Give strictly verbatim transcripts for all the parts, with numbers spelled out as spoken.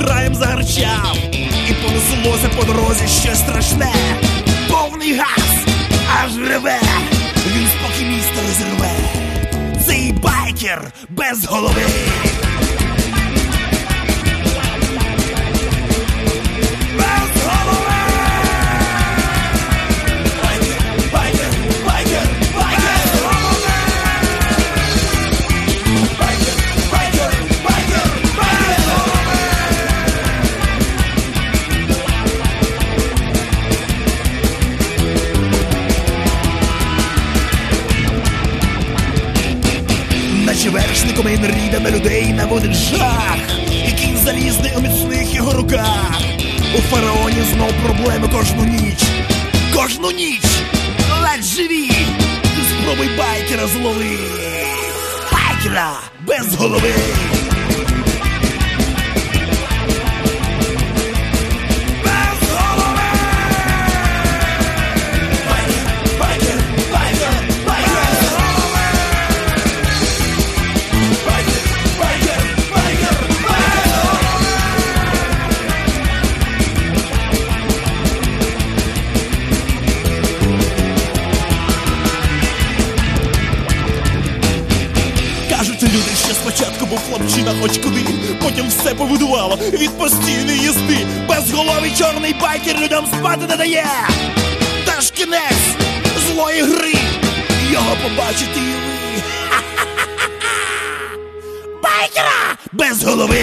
раєм загарчав, і понеслося по дорозі щось страшне. Повний газ, аж реве, він спокій міста розірве. Цей байкер без голови. Наче вершником і ріде на людей наводить жах, і кінь залізний у міцних його руках. У фараоні знов проблеми кожну ніч. Кожну ніч! Ледь живі! Ти спробуй байкера злови. Байкера без голови. Кажуть люди, що спочатку був хлопчина хоч куди, потім все повидувало від постійної їзди. Безголовий чорний байкер людям спати не дає. Та ж кінець злої гри, його побачите і ви. Байкера без голови.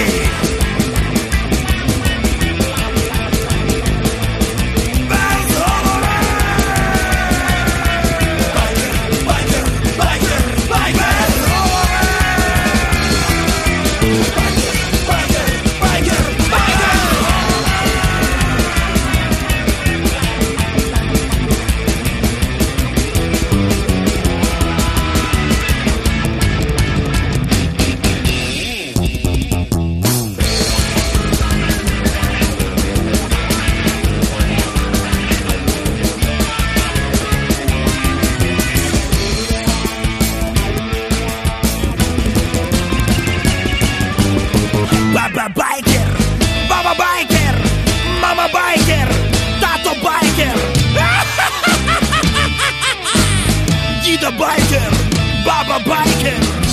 Баба байкер, баба байкер, мама байкер, тато байкер, дідо байкер, баба байкер.